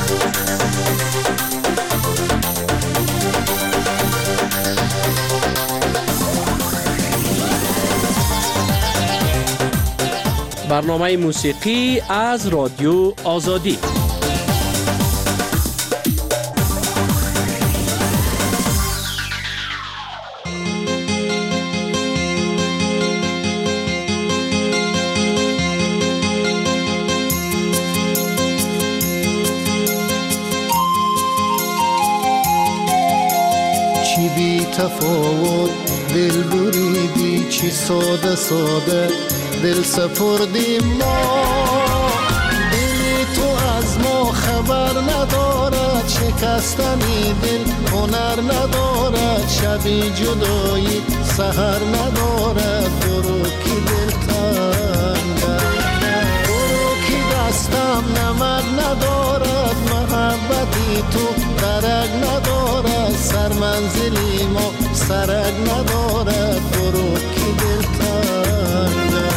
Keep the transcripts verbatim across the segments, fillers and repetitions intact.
برنامه موسیقی از رادیو آزادی. چی بی تفاوت دل بریدی، چی ساده ساده دل سپردیم ما. دلی تو از ما خبر ندارد، شکستنی دل هنر ندارد. شبی جدایی سحر ندارد، برو کی دل تنگه، برو کی دستم نمک ندارد. محبتی تو درک ندارد، سر منزلی ما سرک ندارد. برو کی دل تنگه.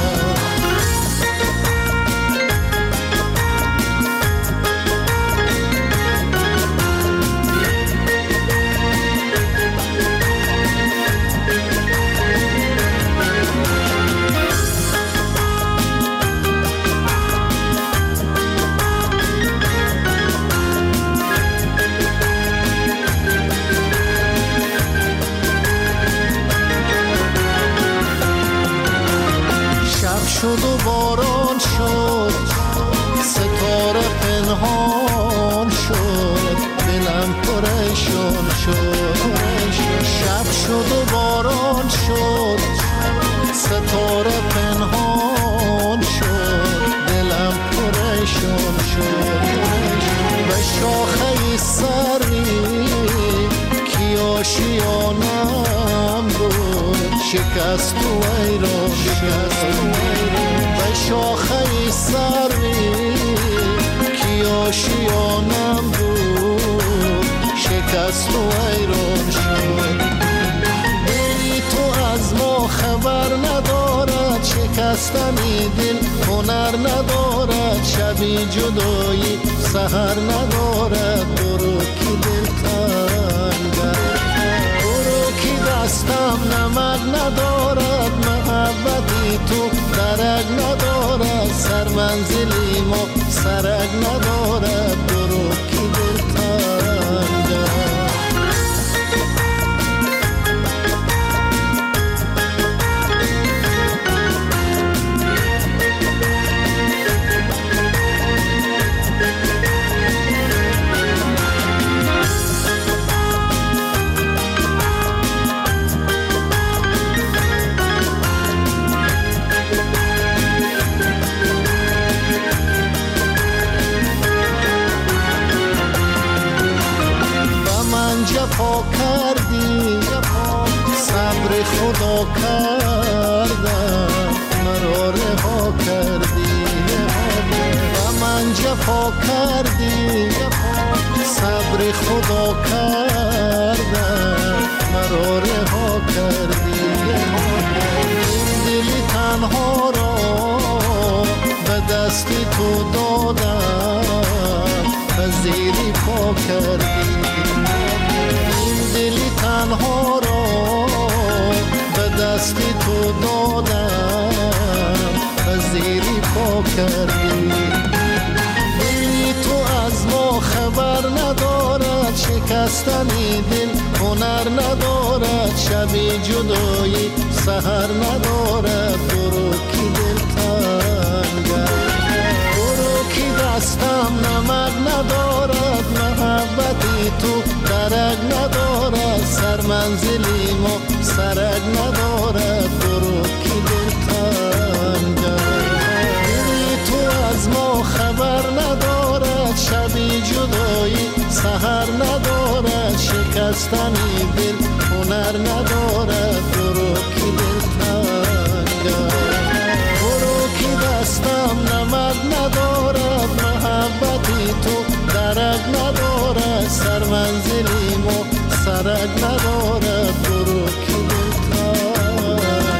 شد و باران شد، ستاره پنهان شد، دلم پریشان شد. شب شد و باران شد، ستاره پنهان شد، دلم پریشان شد. به شاخه سری کی آشیانم بود، شکست و ایران شد. به شاخه سری کی آشیانم بود، شکست و ایران شد. دلی تو از ما خبر ندارد، شکستنی دل هنر ندارد. شبی جدایی سحر ندارد، برو کی دل تنگه، برو کی دستم نمک ندارد. محبتی تو درک ندارد، سر منزلی ما سرک ندارد. برو کی دل تنگه. جفا کردی، صبر خدا کردم، مرا رها کردی. و من جفا کردی، صبر خدا کردم، مرا رها کردی. دلی تنها را به دستی تو دادم، پذیری پا کردی. دلی تنها را به دستی تو دادم، پذیری پا کردی. دلی تو از ما خبر ندارد، شکستنی دل هنر ندارد. شبی جدایی سحر ندارد، برو کی دل تنگه، برو کی دستم نمک ندارد. محبتی تو درک ندارد، سر منزلی ما سرک ندارد. برو کی دل تنگه، دلی تو از ما خبر ندارد. شبی جدایی سحر ندارد، شکستنی دل هنر ندارد. برو کی دل تنگه، برو کی دستم نمک ندارد. محبتی تو درک ندارد، سر منزلی ما سرک ندارد. برو کی دل تنگه.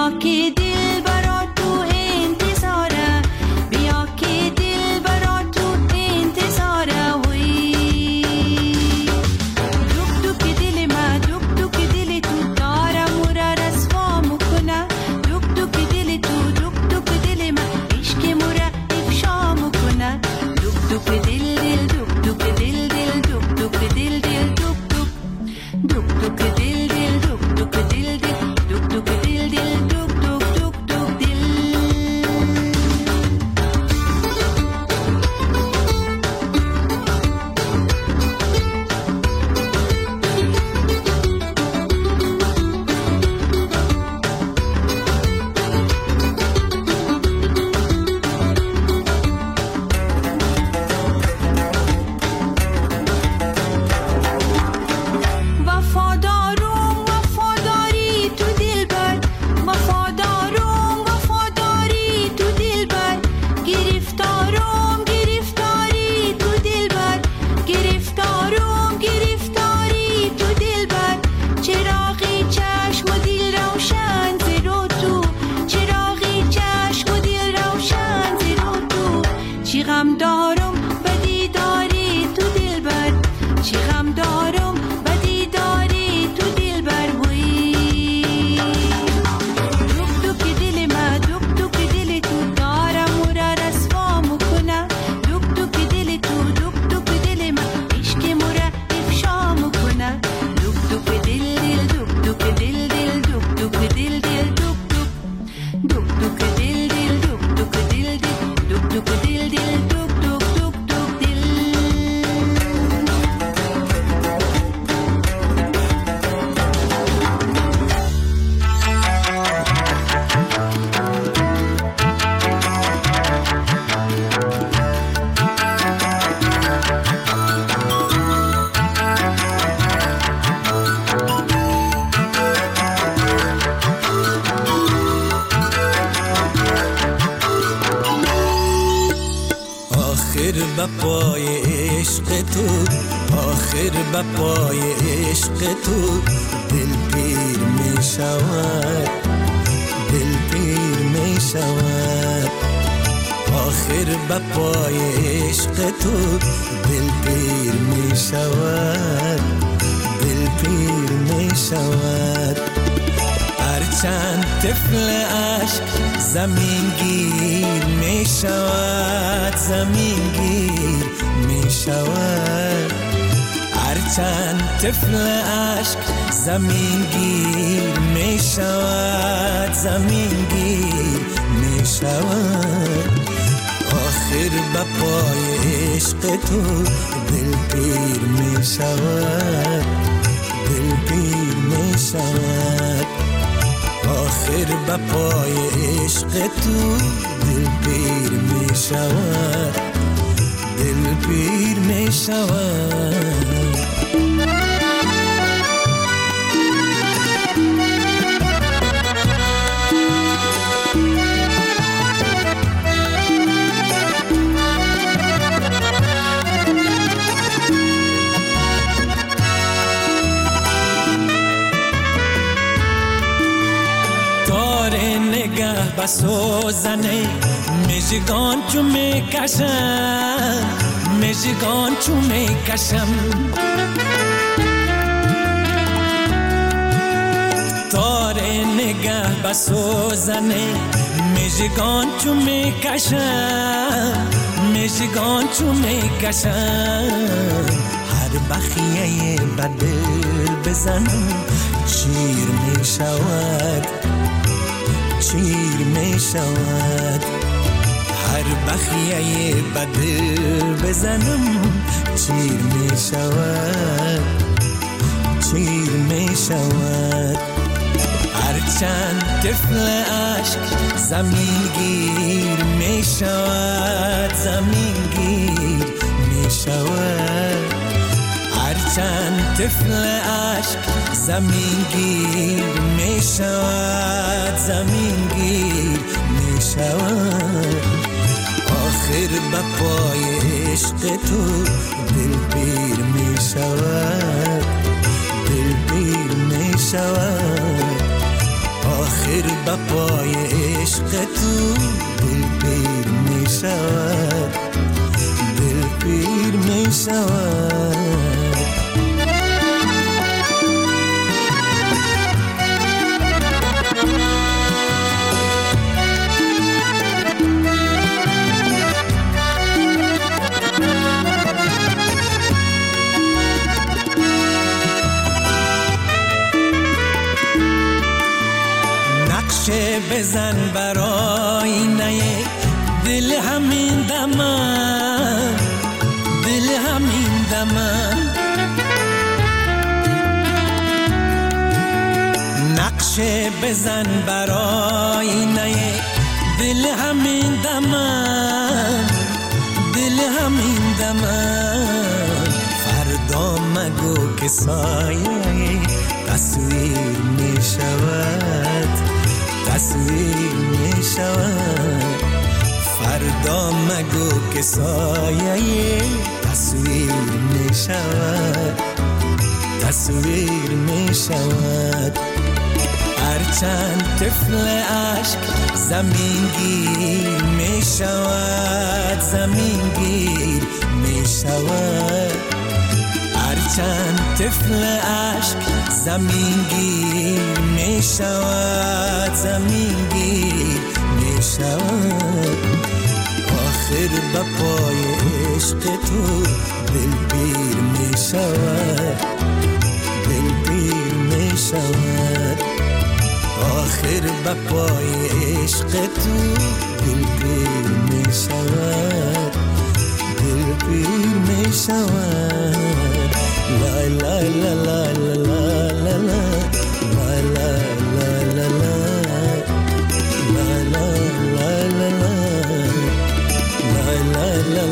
بیا که دل برا تو انتظاره، بیا که دل برا تو انتظاره. وی دوک دوک دل ما، دوک دوک دل تو داره مورا رسوا مکنه. دوک دوک دل تو، دوک دوک دل ما عشق مورا افشا مکنه. دوک دوک دل دل، دوک دوک دل دل، دوک دوک دل دل، دوک دوک دوک دوک دل دل، دوک دوک دل دل، دوک دوک دل دل، دوک دوک دوک دوک دل. وفادارم وفاداری تو دلبر، وفادارم وفاداری تو دلبر. گرفتارم گرفتاری تو دلبر، گرفتارم گرفتاری تو دلبر. چراغی چشم و دل روشن زیرو تو، چراغی چشم و دل روشن زیرو تو. چی غم دارم بدی داری تو دلبر، چی غم دارم بدی داری تو دلبر. وی دوک دوک دل ما، دوک دوک دل تو داره مورا رسوا مکنه. دوک دوک دل تو، دوک دوک دل ما عشق مورا افشا مکنه. دوک دوک دل دل، دوک دوک دل دل، دوک دوک دل دل، دوک دوک دوک دوک دل دل، دوک دوک دل دل، دوک دوک دل دل، دوک دوک دوک دوک دل. آخر به پای عشق تو، آخر به پای عشق تو دل پیر می شود، دل پیر می شود. آخر به پای عشق تو دل پیر می شود، دل پیر می شود. هرچند طفل عشق زمین گیر می شود، زمین گیر می شود. هرچند طفل عشق زمین گیر می شود، زمین گیر می شود. آخر به پای عشق تو دل پیر می شود، دل پیر می شود. آخر به پای عشق تو دل پیر می شود، دل پیر می شود. نگه به سوزنه مژگان چو می کشم، مژگان چو می کشم. تار نگه به سوزنه مژگان چو می کشم، مژگان چو می کشم. هر بخیه به دل بزنم چیر می شود، چیر می شود. هر بخیه به دل بزنم چیر می شود، چیر می شود. هرچند طفل عشق زمین گیر می شود، زمین گیر می شود. هرچند طفل عشق زمین گیر می شود، زمین گیر می شود. آخر به پای عشق تو دل پیر می شود، دل پیر می شود. آخر به به پای عشق تو دل پیر می شود، دل پیر می شود. نقشه بزن برای نه دل همین دمم، دل همین دمم. نقشه بزن برای نه دل همین دمم، دل همین دمم. فردا مگو که سایه تصویر می شود، تصویر می شود. فردا مگو که سایه تصویر می شود، تصویر می شود. هرچند طفل عشق زمین گیر می شود، زمین گیر می شود. هرچند طفل عشق زمین گیر می شود، زمین گیر می شود. آخر به پای عشق تو دل پیر می شود، دل پیر می شود. آخر به پای عشق تو دل پیر می شود، دل پیر می شود. La la la la la la la la la la la la la la la la la la la la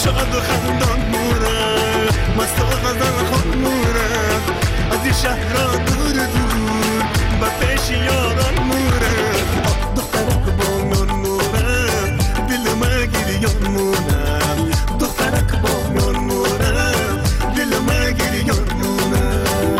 شاد و خندان مورم مست و غزل خود مورم از این شهر را دور دور به پیش یاران مورم دخترک با نان مورم دل ما گریان مورم دخترک با نان مورم دل ما گریان مورم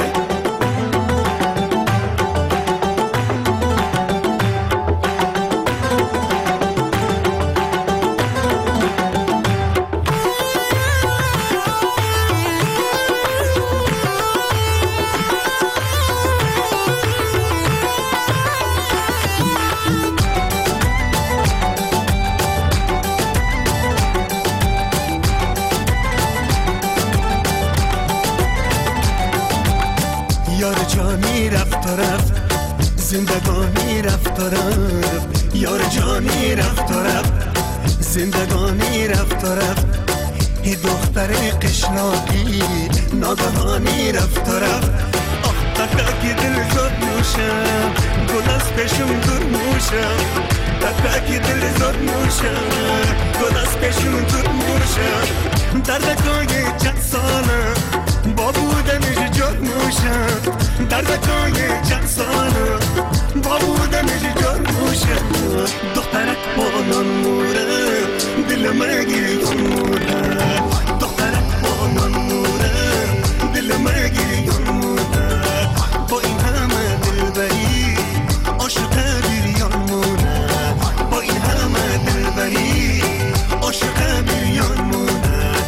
یار جانی رفت و رفت زندگانی رفت و رفت یار جانی رفت و رفت زندگانی رفت و رفت ای دختر قشلاقی ناگهانی رفت و رفت آخ تکاکی دل زد نوشم گل از پیشم دور موشم تکاکی دل زد نوشم گل از پیشم دور موشم دردکای چند ساله با بودنش جد موشم دردکای چند ساله با بودنش جد موشم دخترک با نان مورم دل ما گریان مورم دخترک با نان مورم دل ما گریان مورم با این همه دلبری عاشق بریان مورم با این همه دلبری عاشق بریان مورم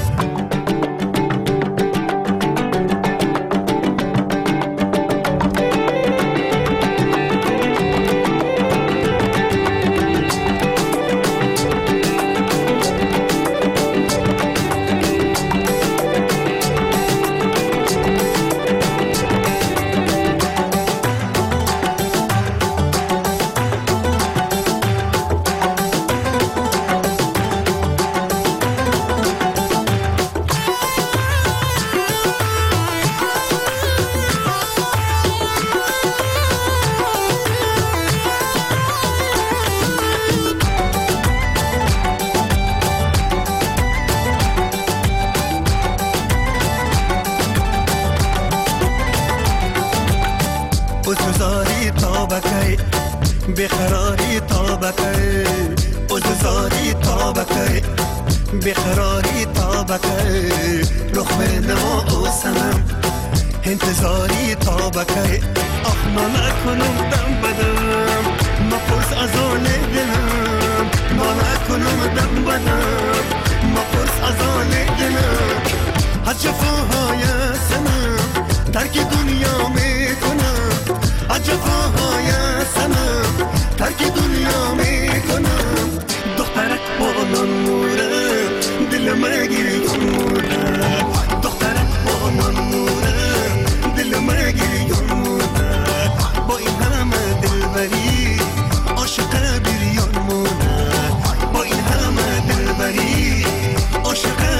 عززاری تابکی بخراری تابکی عززاری تابکی بخراری تابکی رخ نما و سنم انتظاری تابکی آخ ما نکنم دم بدم ما پرس از آن دلم ما نکنم دم بدم ما پرس از آن دلم از جفاهای سنم ترک دنیا میکنم از جفاهای سنم ترک دنیا میکنم دخترک با نان مورم دل ما گریان مورم دخترک با نان مورم دل ما گریان مورم با این همه دلبری عاشق بریان مورم با این همه دلبری عاشق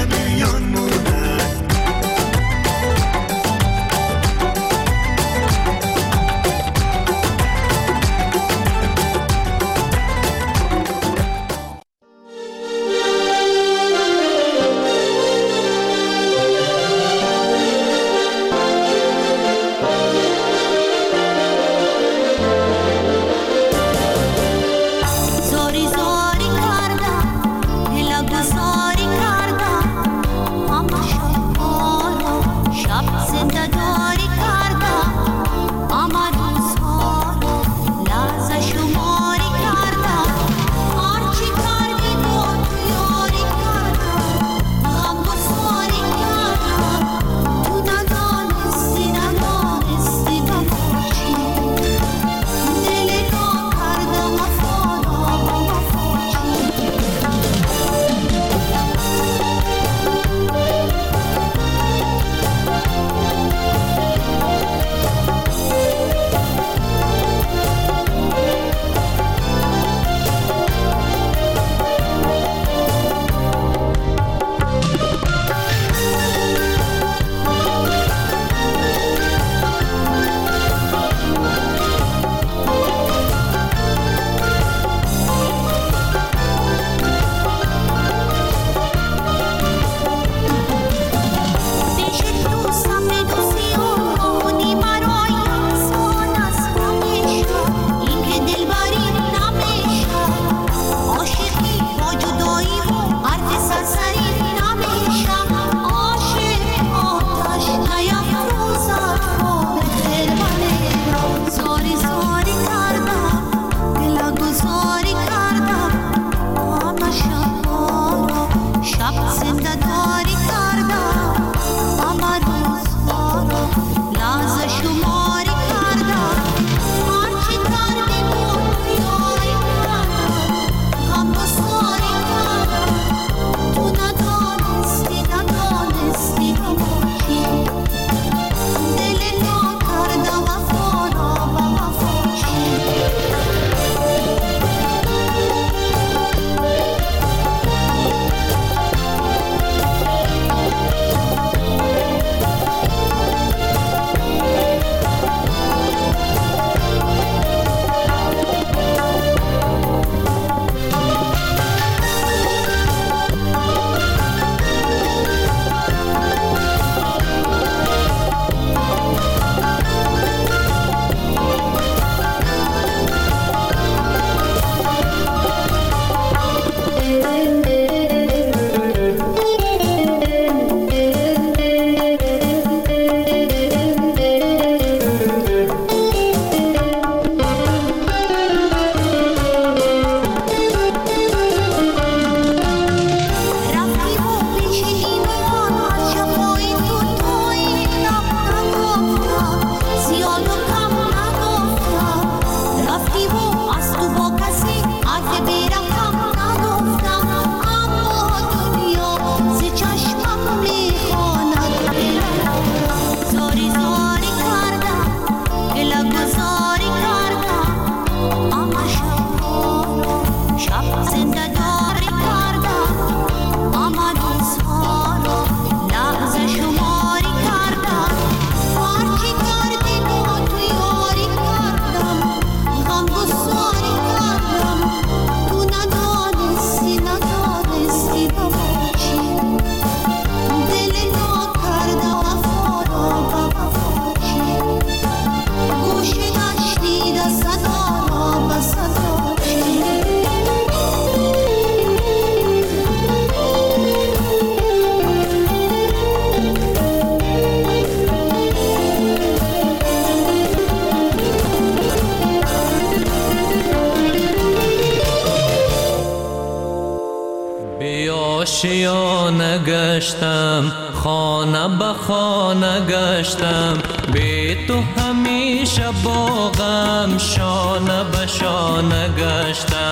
آشیانه گشتم، خانه به خانه گشتم، بی تو همیشه با غم شانه به شانه گشتم.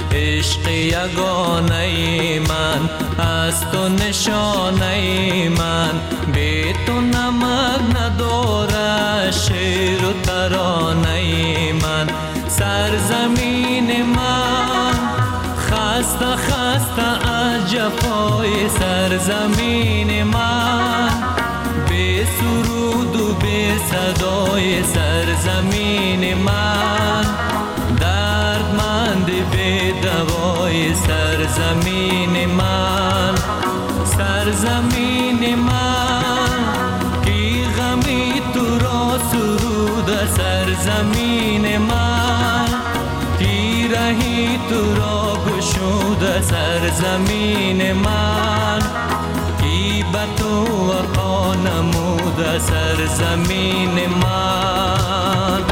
عشق یگانه من از تو نشانه من، بی تو نمک نداره شعر و ترانه من. سرزمین من خسته خسته از جفای سرزمین من، بی سرود و بی صدای سرزمین من، دردمند بی دوای سرزمین من. سرزمین من کی غمی تو را سرود سرزمین من، تیرهی تو را گشود سرزمین من، کی به تو وفا نمود سرزمین من.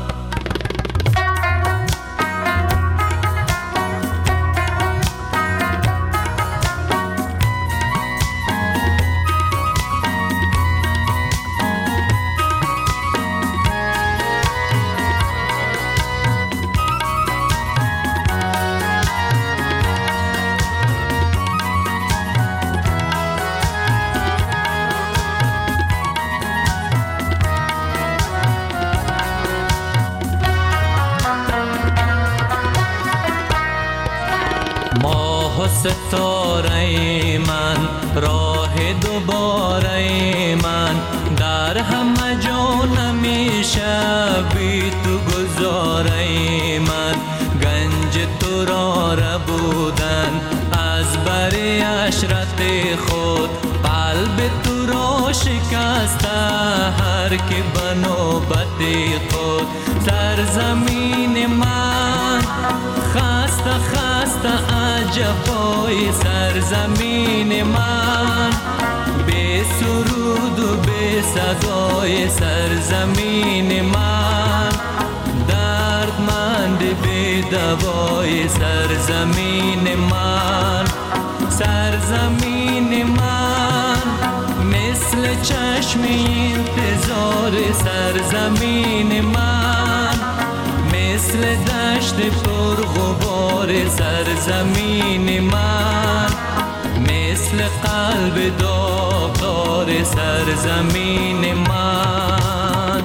ماه و ستاره من، راه دوباره من، در همه جا نمیشه بی تو گذاره من. گنج تو را ربودن از بر عشرت خود، قلب تو را شکسته هر که به نوبت خود. سرزمین من خسته خسته از جفای سرزمین من، بی سرود و بی صدای سرزمین من، دردمند بی دوای سرزمین من. سرزمین مثل چشم انتظار سرزمین من، مثل دشت پر غبار سرزمین من، مثل قلب داغدار سرزمین من.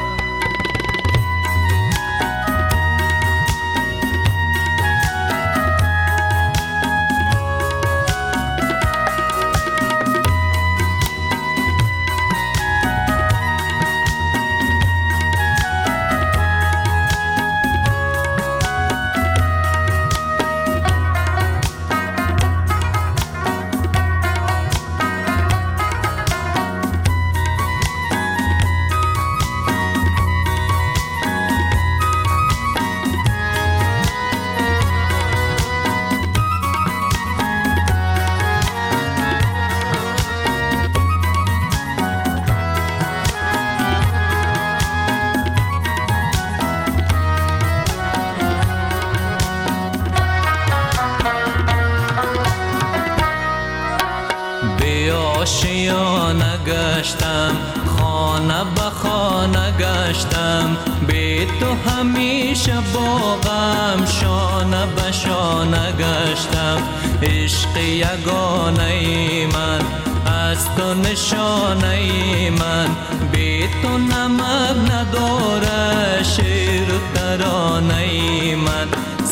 آشیانه گشتم، خانه به خانه گشتم، بی تو همیشه با غم شانه به شانه گشتم. عشق یگانه من از تو نشانه من، بی تو نمک نداره شعر و ترانه من.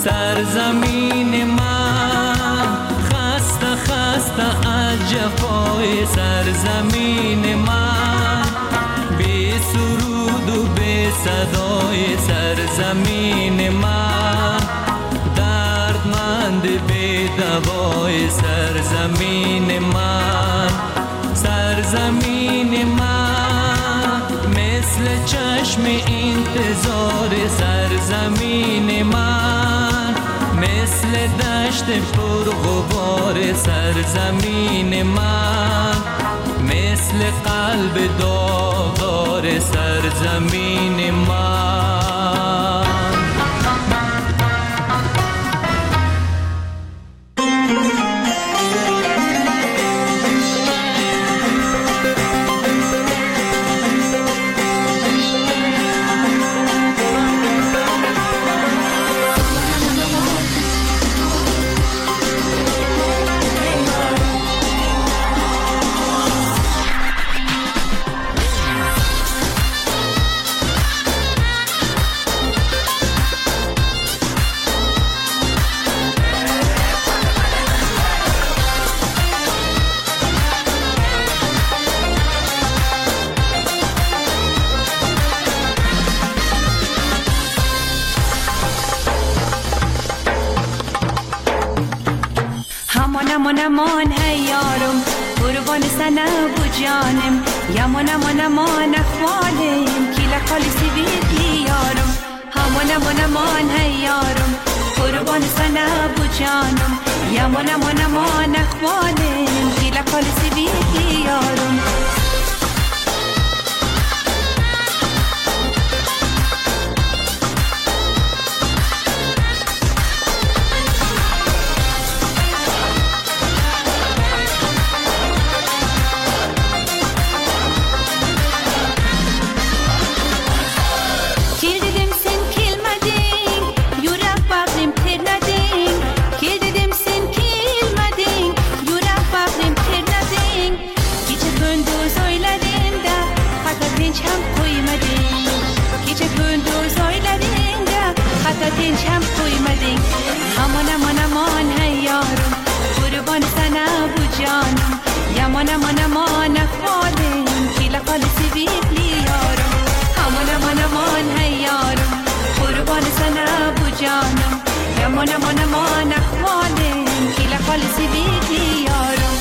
سرزمین من خسته خسته از جفای سرزمین من، بی سرود و بی صدای سرزمین من، دردمند بی دوای سرزمین من. سرزمین من مثل چشم انتظار سرزمین من، مثل دشت پر غبار سرزمین من، مثل قلب داغدار سرزمین من. امان امان هی یارم قربان سنه بو جانم، یمان امان امان اخوالم کی لقالی سیبیدی یارم. امان امان امان هی یارم قربان سنه بو جانم، یمان امان امان اخوالم کی لقالی سیبیدی یارم. دینچم کویمدین امان امان امان هی یارم قربان سنه بو جانم، یمان امان امان اخوالم کی لقال سیبیلی یارم. امان امان امان هی یارم قربان سنه بو جانم، یمان امان امان اخوالم کی لقال سیبیلی یارم.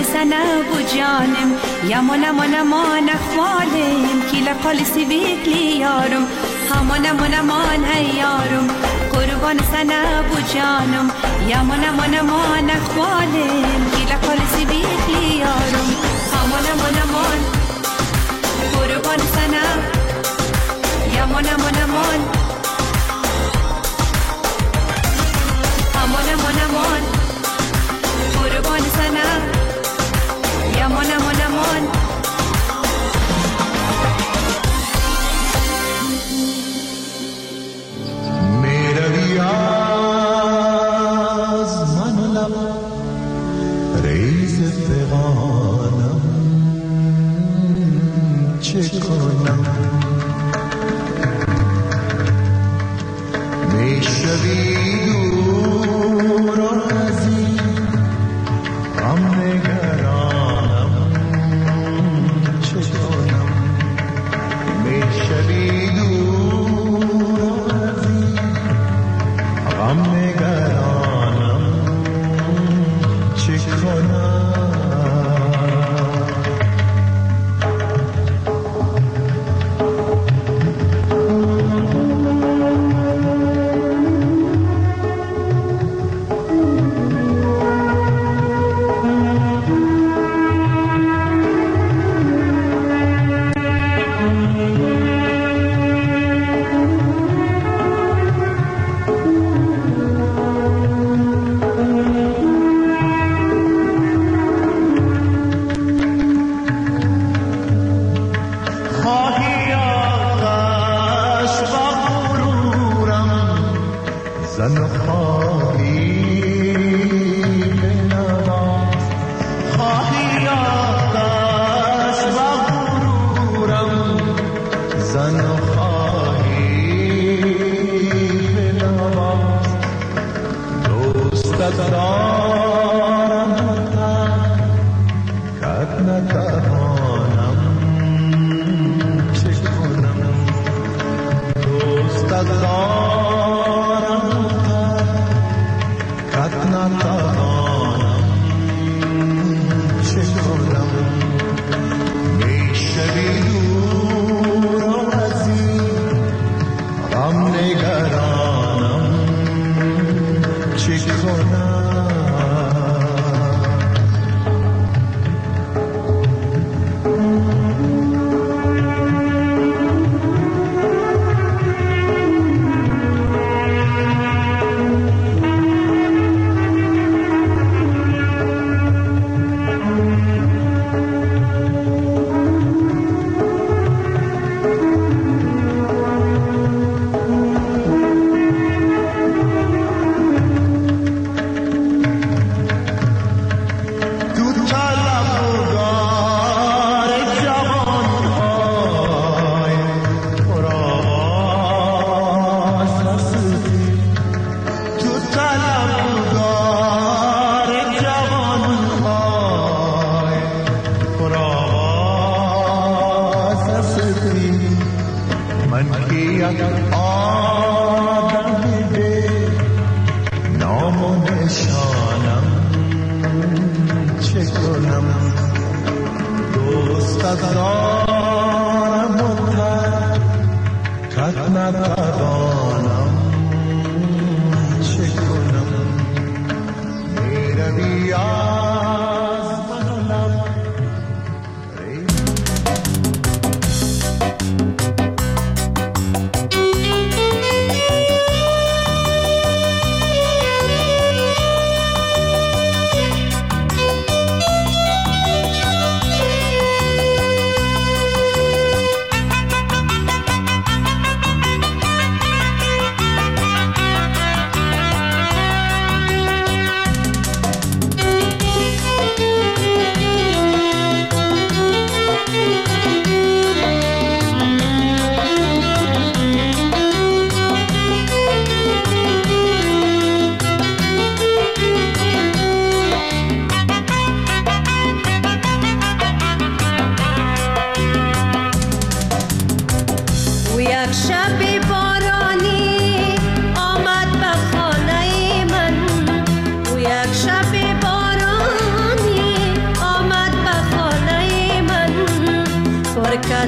سنه بو جانم یمان امان امان اخوالم کی لقال سیبیک لیارم همان امان امان هیارم قربان سنه بو جانم یمان امان امان اخوالم کی لقال سیبیک لیارم همان امان امان قربان سنه یمان امان امان همان امان امان قربان سنه یمان امان امان میروی از من لب ریز فغانم چه کنم میشوی دور از این غم نگرانم چه کنم میشوی دور از این غم نگرانم چه کنم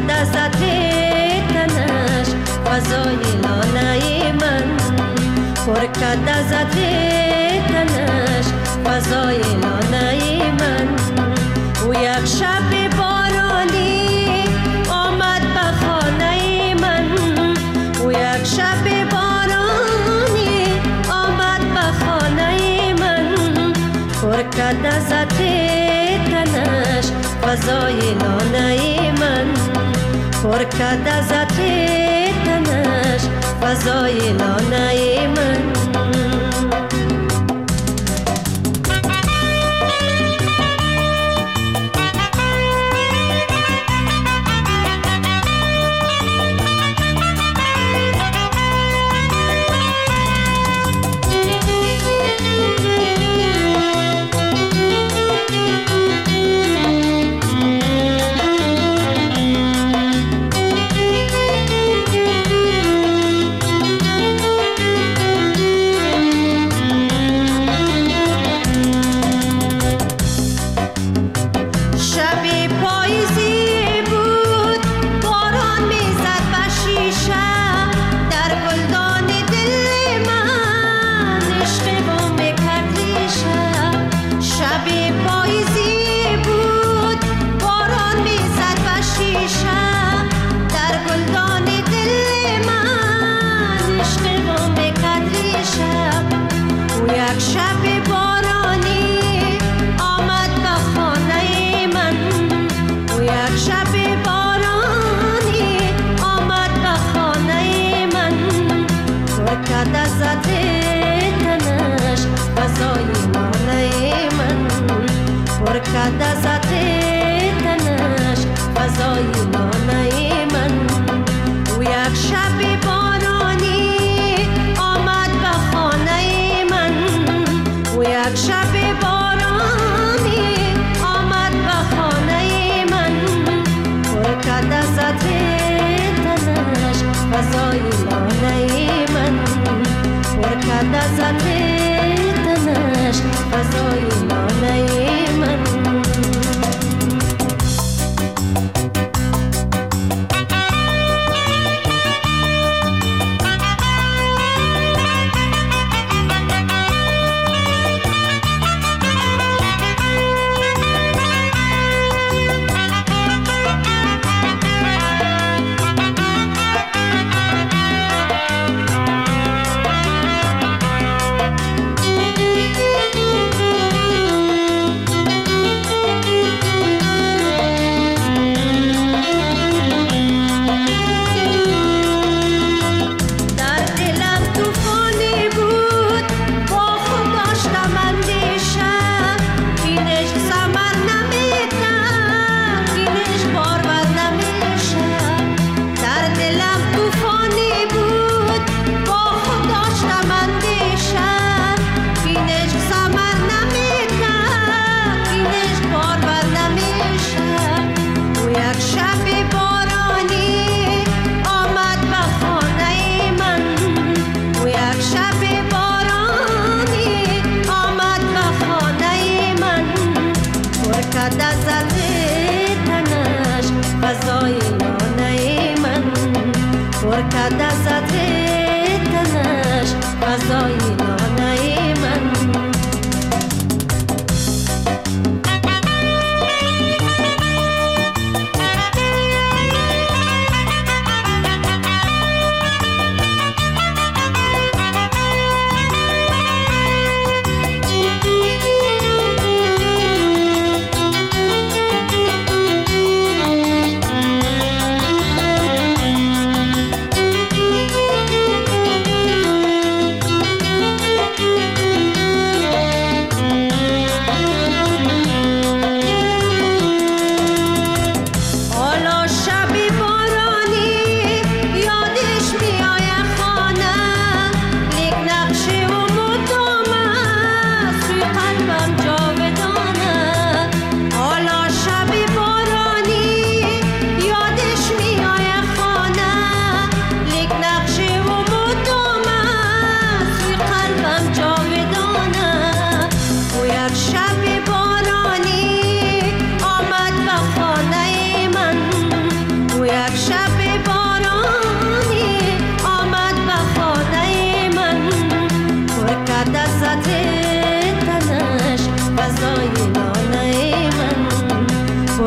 کرد از تنش فضای لانه من، پر کرد از تنش فضای لانه من. او یک شب بارانی آمد به خانه من، او یک شب بارانی آمد به خانه من، پر کرد از تنش فضای لانه من، پر کرد از تنش فضای لانه من.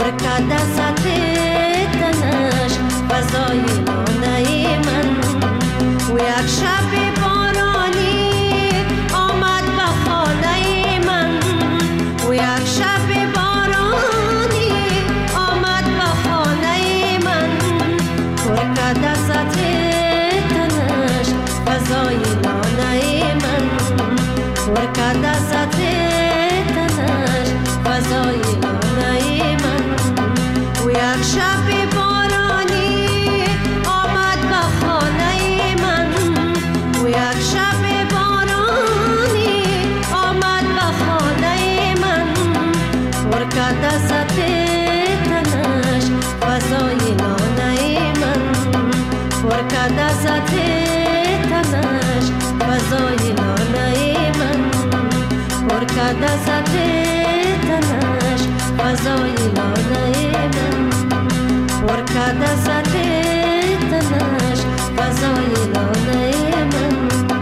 پر کرده سطح تنش فضای لانه من. و یک شب بارانی آمد به خانه من، و یک شب بارانی آمد به خانه من. پر کرده سطح تنش فضای لانه من، پر کرده سطح تنش فضای لانه من. و یک شب بارانی آمد به خانه من، و یک شب بارانی آمد به خانه من. پر کرده سطح تنش فضای لانه من، پر کرده سطح تنش فضای لانه من. پر کرده سطح تنش فضای لانه من، پر کرده سطح تنش فضای لانه من.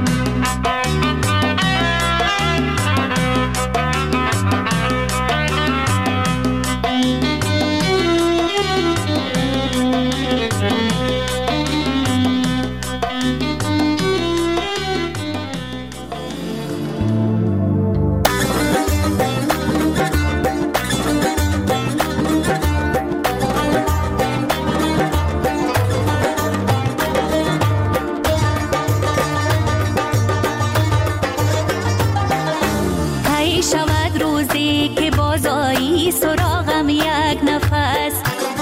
شود روزی که بازایی سراغم یک نفس.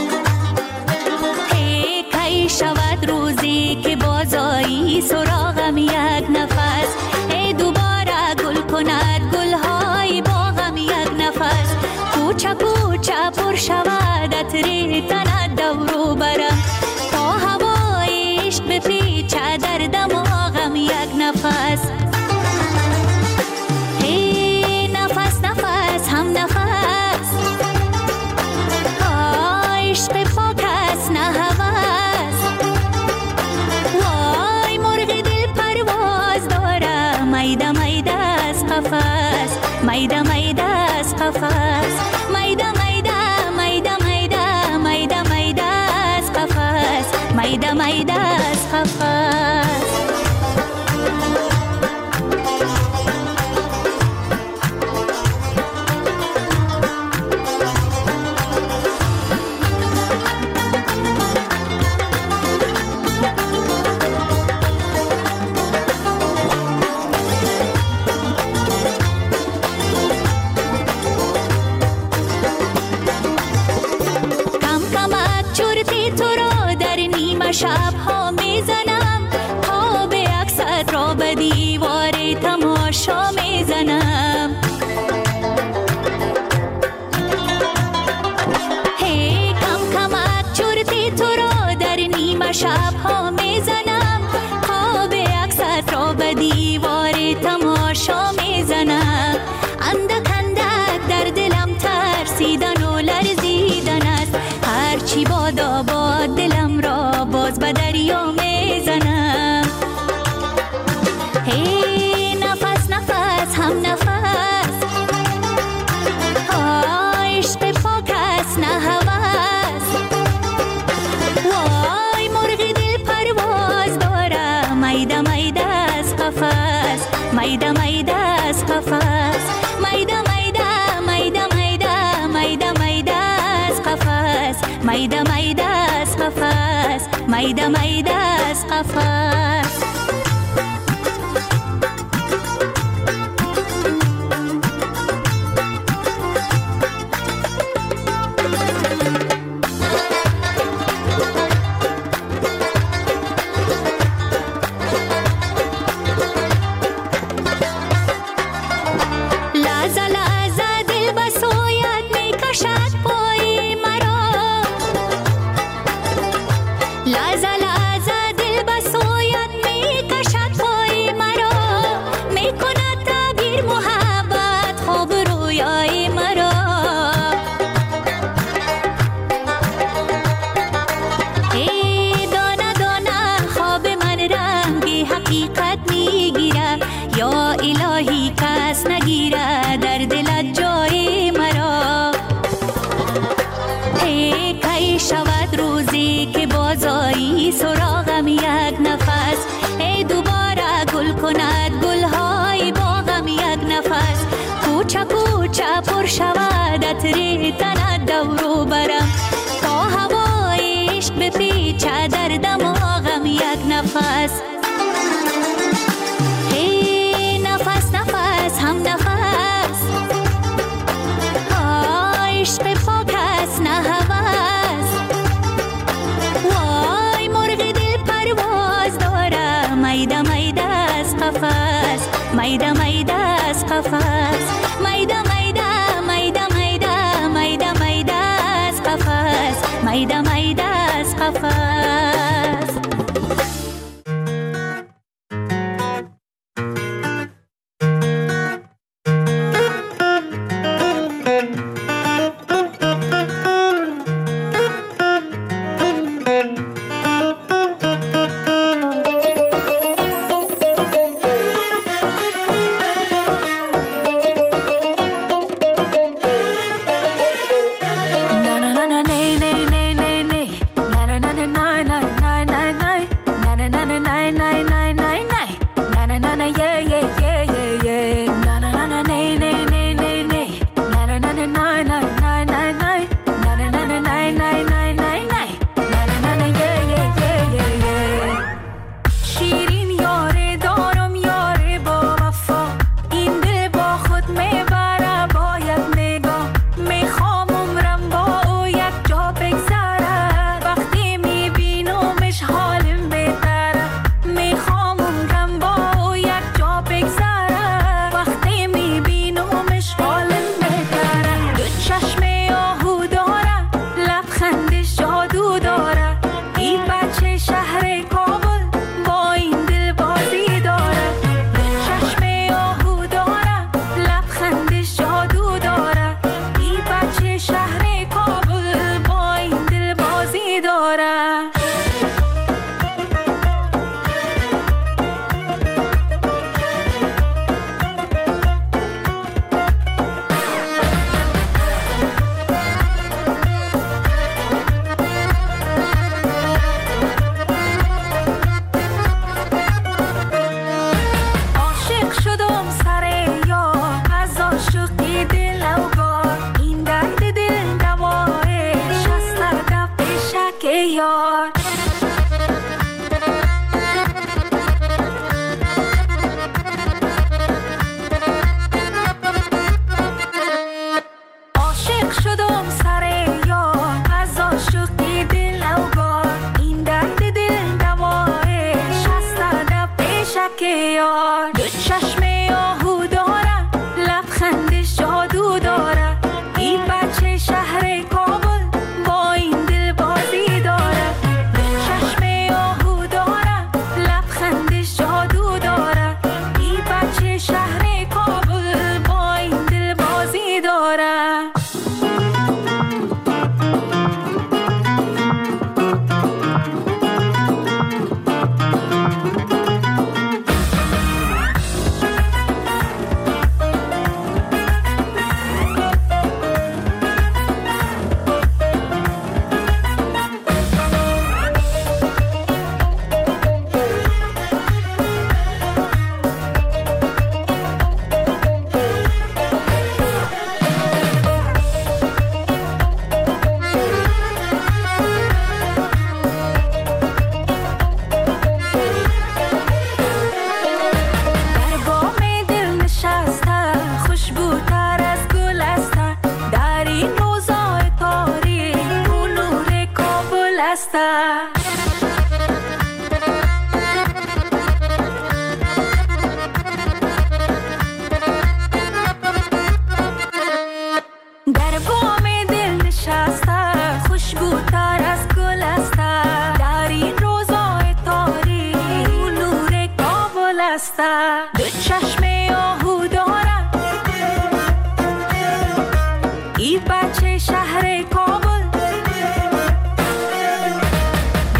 هی کی شود روزی که بازایی سراغم یک نفس. ای دوباره گل کند گلهای باغم یک نفس. کوچه کوچه پر شود عطر تند دورو برم، تا هوای عشق بپیچه در دماغم یک نفس. هم نفس عشق پاک است نه هوس. وای مرغ دل پرواز داره، میده میده از قفس، میده میده از قفس. میده میده میده میده میده میده از قفس، میده میده از قفس. شب ها میزنم، خواب اکثر را به دیوار تماشا میزنم. هی کم کمک چرتی تو را در نیمه شب ها میزنم، خواب اکثر را به دیوار تماشا میزنم. اندک اندک در دلم ترسیدن و لرزیدن است، هرچی بادا باد دلم را باز به دریا میزنم. هی نفس نفس هم نفس عشق پاک است نه هوس. وای مرغ دل پرواز داره، میده میده از قفس، میده میده از قفس. میده میده میده میده میده میده از قفس، میده میده از قفس، میده میده از قفس. لحظه لحظه دل بسوی ای کی شود روزی که بازایی سراغم یک نفس، ای دوباره گل کند گلهای باغم یک نفس، کوچه کوچه پر شود عطر تنت دورو برم، تا هوای عشق بپیچه در دماغم یک نفس. ای نفس نفس هم نفس، عشق پاک است نه هوس، وای مرغ دل پرواز داره، میده میده از قفس، میده میده از قفس، میده میده میده میده میده میده از قفس، میده میده از قفس. دو چشم آهو دارم، این بچه شهر کابل،